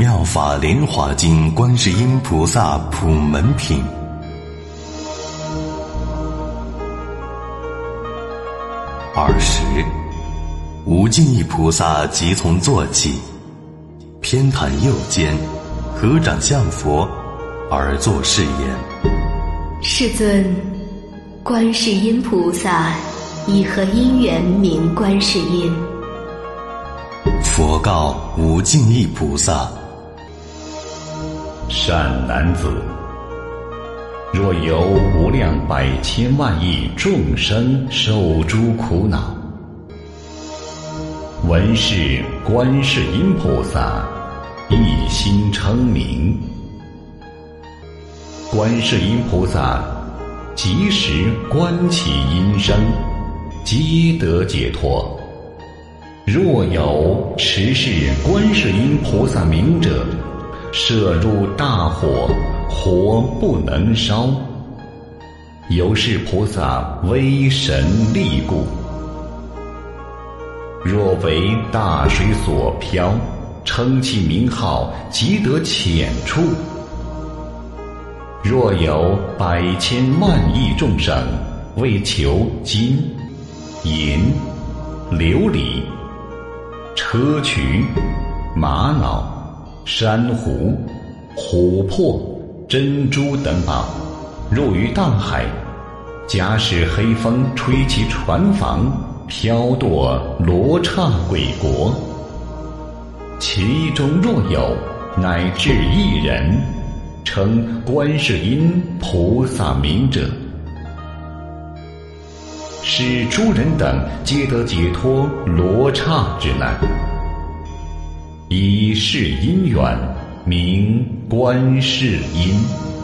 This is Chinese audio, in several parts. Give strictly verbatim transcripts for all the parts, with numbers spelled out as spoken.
妙法莲华经观世音菩萨普门品。二十，无尽意菩萨即从坐起，偏袒右肩，合掌向佛，而作是言： 世尊，观世音菩萨以何因缘名观世音？ 佛告无尽意菩萨： 善男子，若有无量百千万亿众生受诸苦恼，闻是观世音菩萨一心称名，观世音菩萨即时观其音声，皆得解脱。若有持是观世音菩萨名者，摄入大火，火不能烧。由是菩萨威神力故。若为大水所漂，称其名号，即得浅处。若有百千万亿众生，为求金、银、琉璃、砗磲、玛瑙、珊瑚、琥珀、珍珠等宝，入于大海，假使黑风吹其船舫，飘堕罗刹鬼国。其中若有乃至一人称观世音菩萨名者，使诸人等皆得解脱罗刹之难。以是因缘名观世音。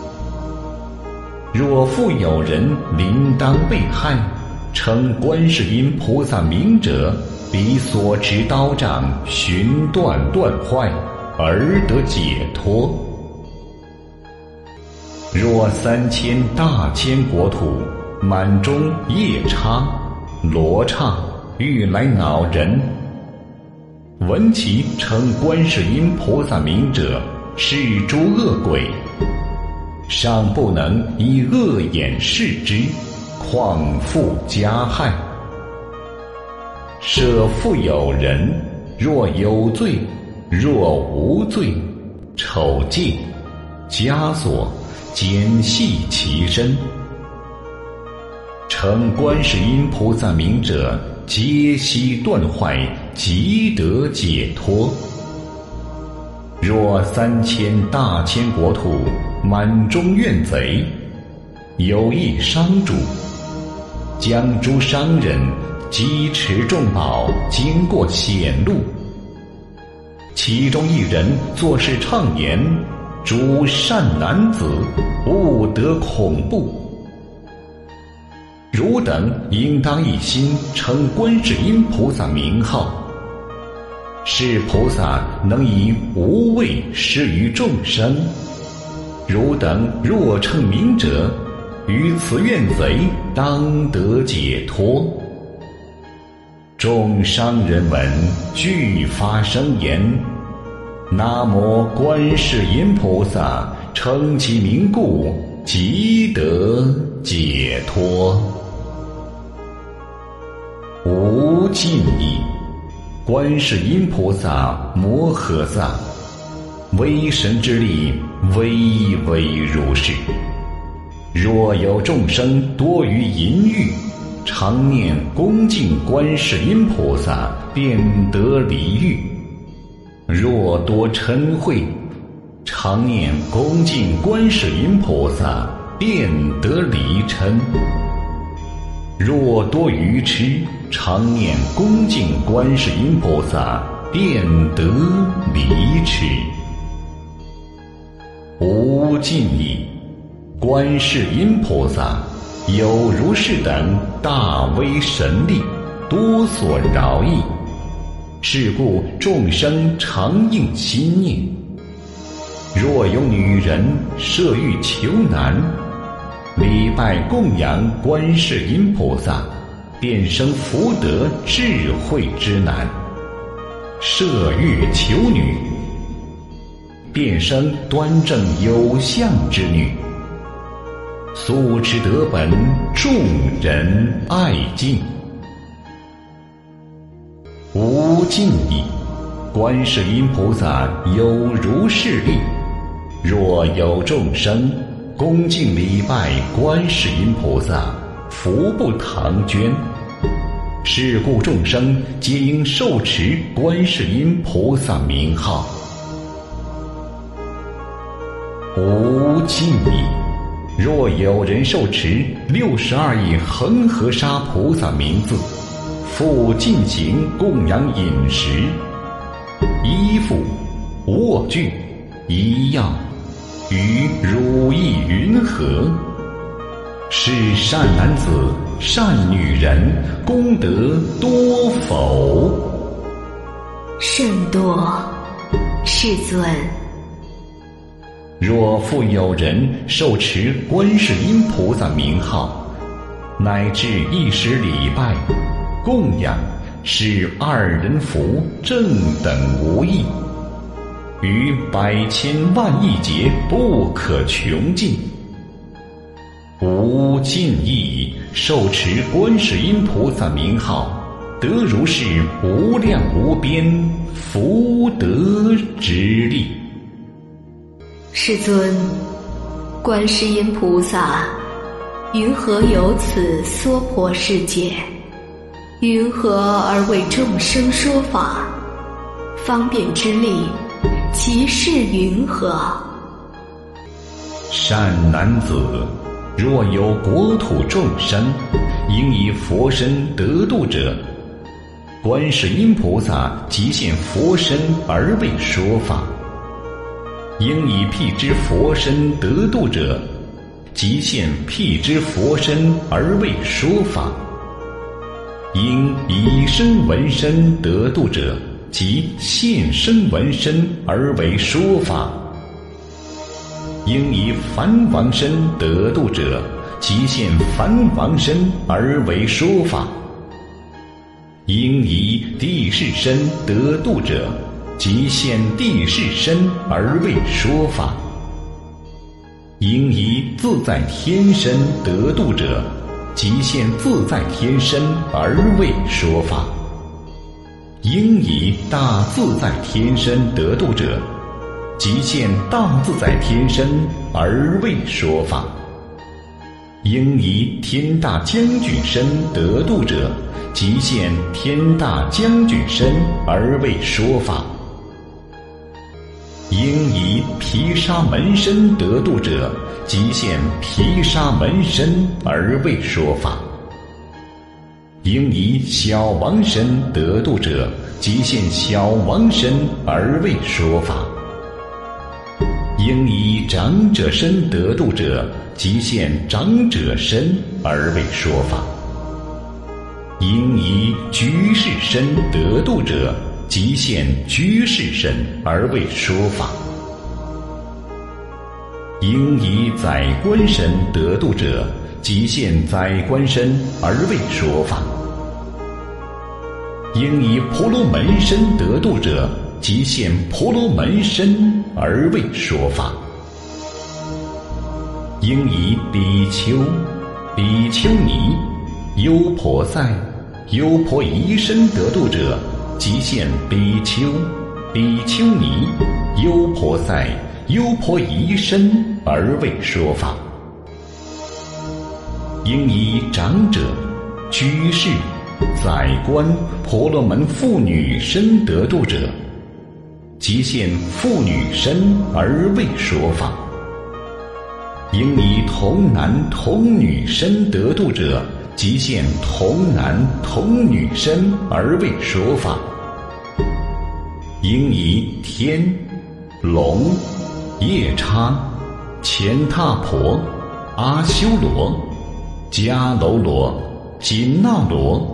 若复有人临当被害，称观世音菩萨名者，彼所持刀杖寻断断坏，而得解脱。若三千大千国土满中夜叉、罗刹欲来恼人，闻其称观世音菩萨名者，是诸恶鬼，尚不能以恶眼视之，况复加害。设复有人，若有罪，若无罪，丑戒、枷锁，简系其身，称观世音菩萨名者，皆悉断坏，即得解脱。若三千大千国土满中怨贼，有一商主，将诸商人积持重宝，经过险路，其中一人作是唱言：诸善男子，勿得恐怖。汝等应当一心称观世音菩萨名号，是菩萨能以无畏施于众生。汝等若称名者，于此怨贼当得解脱。众商人闻，俱发声言：南无观世音菩萨，称其名故，即得解脱。无尽意，观世音菩萨摩诃萨，威神之力，巍巍如是。若有众生多于淫欲，常念恭敬观世音菩萨，便得离欲；若多嗔恚，常念恭敬观世音菩萨，便得离嗔；若多愚痴，常念恭敬观世音菩萨，便得离痴。无尽意，观世音菩萨有如是等大威神力，多所饶益，是故众生常应心念。若有女人设欲求男，礼拜供养观世音菩萨，便生福德智慧之男。设欲求女， 便生端正有相之女。素持德本，众人爱敬。无尽意，观世音菩萨有如是力。若有众生恭敬礼拜观世音菩萨，福不唐捐。是故众生皆应受持观世音菩萨名号。无尽意，若有人受持六十二亿恒河沙菩萨名字，复进行供养饮食、衣服、卧具、医药，与如意云何？是善男子、善女人，功德多否？ 甚多，世尊。 若复有人受持观世音菩萨名号，乃至一时礼拜、供养，是二人福正等无异，于百千万亿劫不可穷尽。无尽意受持观世音菩萨名号，得如是无量无边福德之力。 世尊，观世音菩萨云何有此娑婆世界？云何而为众生说法？方便之力，其事云何？ 善男子，若有国土众生应以佛身得度者，观世音菩萨即现佛身而为说法；应以辟支佛身得度者，即现辟支佛身而为说法；应以身闻身得度者，即现身闻身而为说法；应以梵王身得度者，即现梵王身而为说法；应以地势身得度者，即现地势身而为说法；应以自在天身得度者，即现自在天身而为说法；应以大自在天身得度者，即现大自在天身而为说法；应以天大将军身得度者，即现天大将军身而为说法；应以毗沙门身得度者，即现毗沙门身而为说法；应以小王身得度者，即现小王身而为说法；应以长者身得度者，即现长者身而为说法；应以居士身得度者，即现居士身而为说法；应以宰官身得度者，即现宰官身而为说法；应以婆罗门身得度者，即现婆罗门身而为说法；应以比丘、比丘尼、优婆塞、优婆夷身得度者，即现比丘、比丘尼、优婆塞、优婆夷身而为说法；应以长者、居士、宰官、婆罗门妇女身得度者，即现妇女身而为说法；应以童男童女身得度者，即现童男童女身而为说法；应以天、龙、夜叉、乾闼婆、阿修罗、迦楼罗、紧那罗、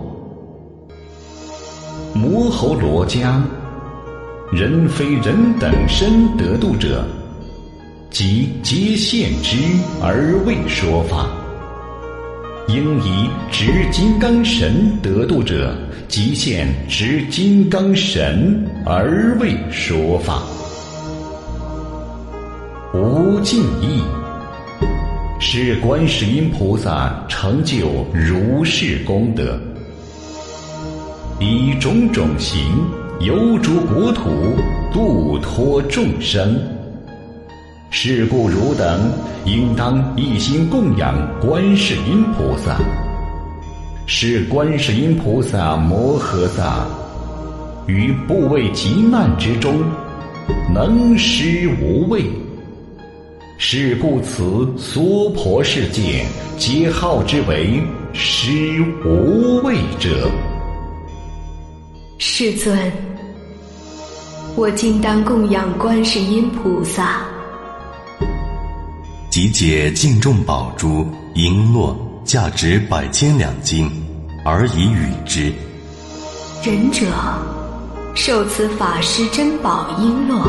摩吼罗迦、人非人等身得度者，即皆现之而为说法；应以执金刚神得度者，即现执金刚神而为说法。 无尽意，使观世音菩萨成就如是功德，以种种行游诸国土，度脱众生。是故汝等应当一心供养观世音菩萨，使观世音菩萨摩诃萨于不畏急难之中能施无畏。是故此娑婆世界皆号之为施无畏者。 世尊，我今当供养观世音菩萨。 即解净重宝珠璎珞，价值百千两金，而以与之。 仁者，受此法师珍宝璎珞。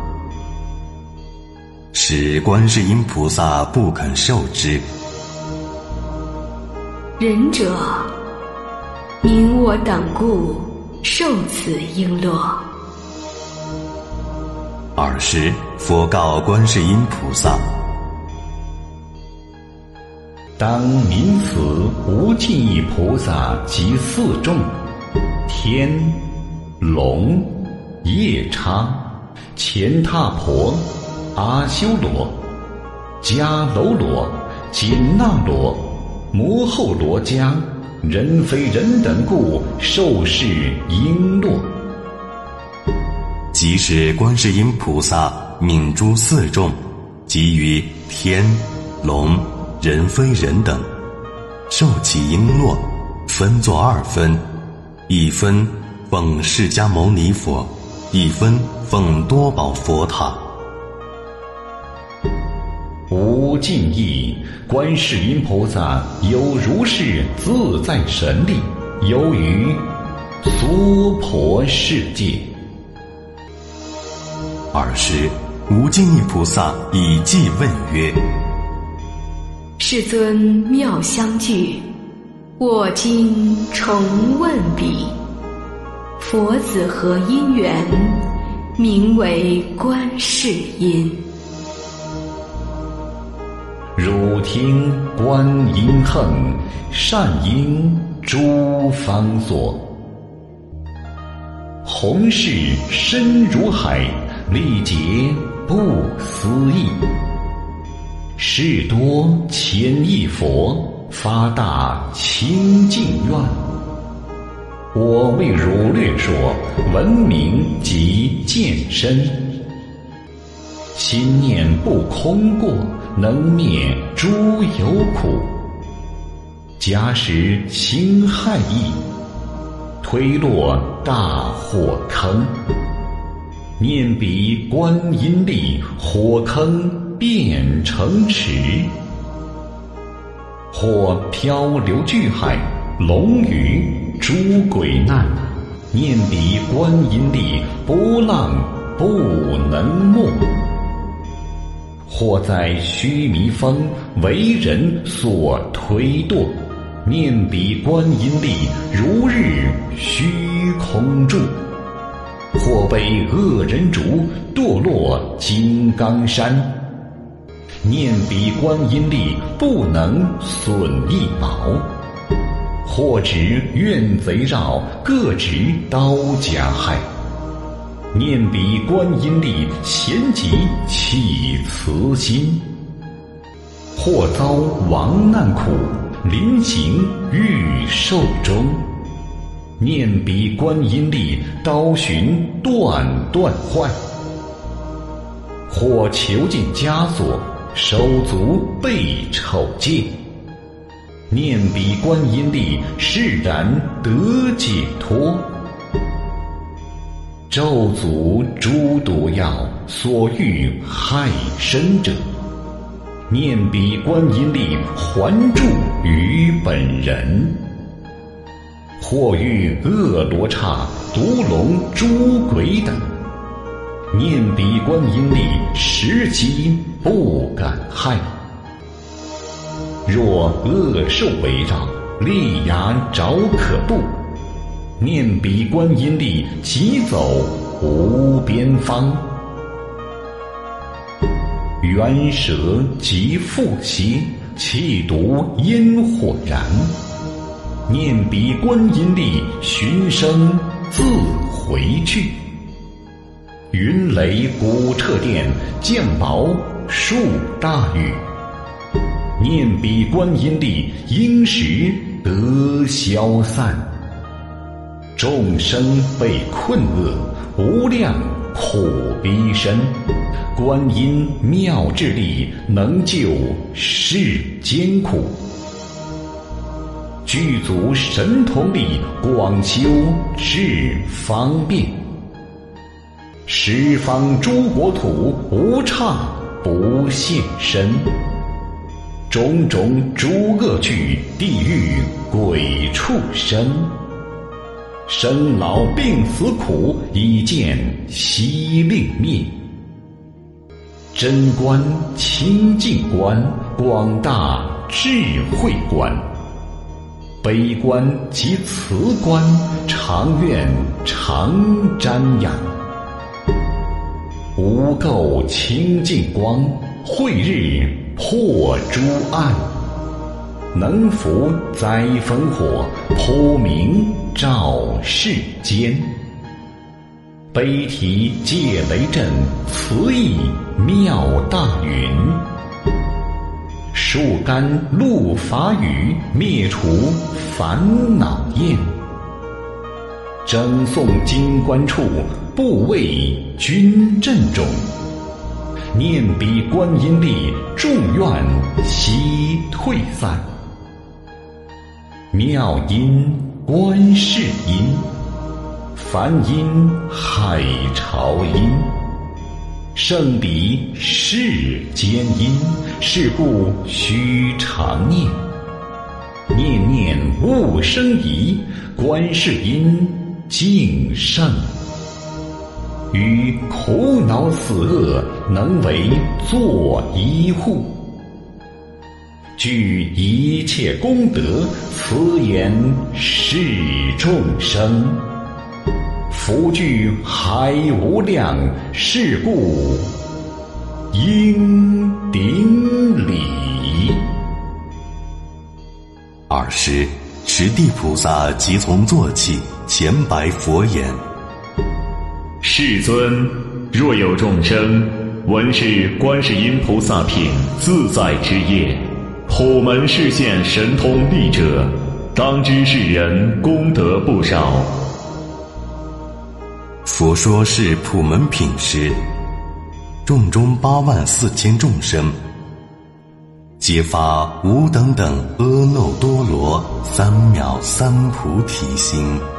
使观世音菩萨不肯受之。 仁者，您我等故受此璎珞。 尔时佛告观世音菩萨： 当名此无尽意菩萨及四众天、龙、夜叉、乾闼婆、阿修罗、迦楼罗、紧那罗、摩后罗迦、人非人等故受是璎珞。 即使观世音菩萨泯诸四众，即于天、龙、人非人等，受其璎珞，分作二分，一分奉释迦牟尼佛，一分奉多宝佛塔。 无尽意，观世音菩萨有如是自在神力，游于娑婆世界。 尔时无尽意菩萨以偈问曰： 世尊妙相具，我今重问彼，佛子何因缘，名为观世音？ 汝听观音横，善因诸方所。弘誓深如海，历劫不思议。事多千亿佛，发大清净愿。我为汝略说，闻名及见身。心念不空过，能灭诸有苦。假使心害意，推落大火坑。念彼观音力，火坑变成池。或漂流巨海，龙鱼诸鬼难。念彼观音力，波浪不能没。或在须弥峰，为人所推堕。念彼观音力，如日虚空住。或被恶人逐，堕落金刚山。念彼观音力，不能损一毛。或执怨贼绕，各执刀甲害。念彼观音力，咸集起慈心。或遭亡难苦，临行欲寿终。念彼观音力，刀寻断断坏。或囚禁枷锁，手足被丑戒。念彼观音力，释然得解脱。咒诅诸毒药，所欲害身者。念彼观音力，还助于本人。或遇恶罗刹、毒龙、诸鬼等，念彼观音力，时机不敢害。若恶兽围绕，利牙爪可怖。念彼观音力，即走无边方。 元蛇即复歇，气毒烟火燃。念彼观音力，寻声自回去。云雷鼓彻电，降雹数大雨。念彼观音力，应时得消散。众生被困厄，无量苦逼身。观音妙智力，能救世艰苦。具足神通力，广修智方便。十方诸国土，无刹不现身。种种诸恶趣，地狱鬼畜生。生老病死苦，已见悉令灭。真观清净观，广大智慧观。悲观及慈观，常愿常瞻仰。无垢清净光，慧日破诸暗。能伏灾风火，普明照世间。悲啼戒雷震，慈意妙大云。树干露法雨，灭除烦恼焰。整诵经观处，不为君阵中。念彼观音力，众怨悉退散。妙音观世音，梵音海潮音。圣彼世间音，是故须常念。念念勿生疑，观世音净圣。于苦恼死厄，能为作医护。具一切功德，慈言示众生。福聚海无量，是故应顶礼。 尔时，持地菩萨即从坐起，前白佛言： 世尊，若有众生闻是观世音菩萨品自在之业，普门示现神通力者，当知是人功德不少。 佛说是普门品时，众中八万四千众生，皆发无等等阿耨多罗三藐三菩提心。